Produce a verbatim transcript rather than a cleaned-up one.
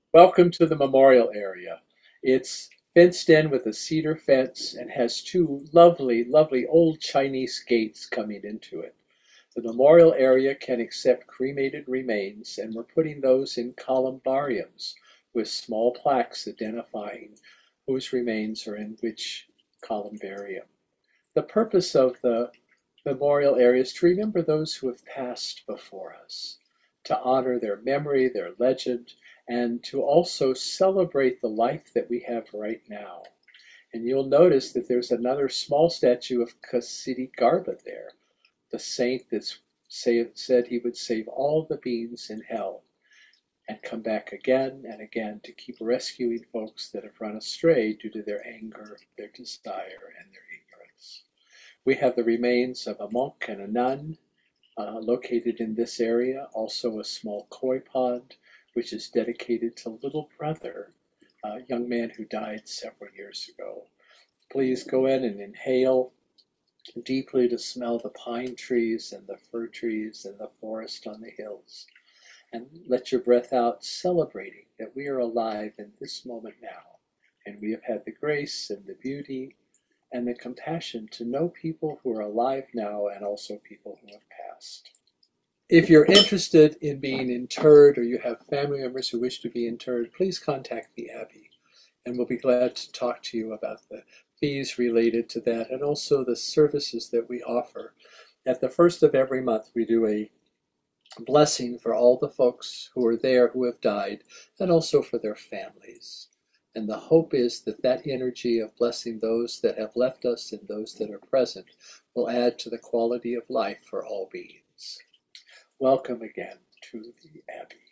Welcome to the memorial area. It's fenced in with a cedar fence and has two lovely, lovely old Chinese gates coming into it. The memorial area can accept cremated remains, and we're putting those in columbariums with small plaques identifying whose remains are in which columbarium. The purpose of the memorial area is to remember those who have passed before us, to honor their memory, their legend, and to also celebrate the life that we have right now. And you'll notice that there's another small statue of Ksitigarbha there, the saint that said he would save all the beings in hell and come back again and again to keep rescuing folks that have run astray due to their anger, their desire, and their ignorance. We have the remains of a monk and a nun uh, located in this area, also a small koi pond, which is dedicated to Little Brother, a young man who died several years ago. Please go in and inhale deeply to smell the pine trees and the fir trees and the forest on the hills. And let your breath out, celebrating that we are alive in this moment now. And we have had the grace and the beauty and the compassion to know people who are alive now and also people who have passed. If you're interested in being interred or you have family members who wish to be interred, please contact the Abbey, and we'll be glad to talk to you about the fees related to that and also the services that we offer. At the first of every month, we do a blessing for all the folks who are there who have died and also for their families. And the hope is that that energy of blessing those that have left us and those that are present will add to the quality of life for all beings. Welcome again to the Abbey.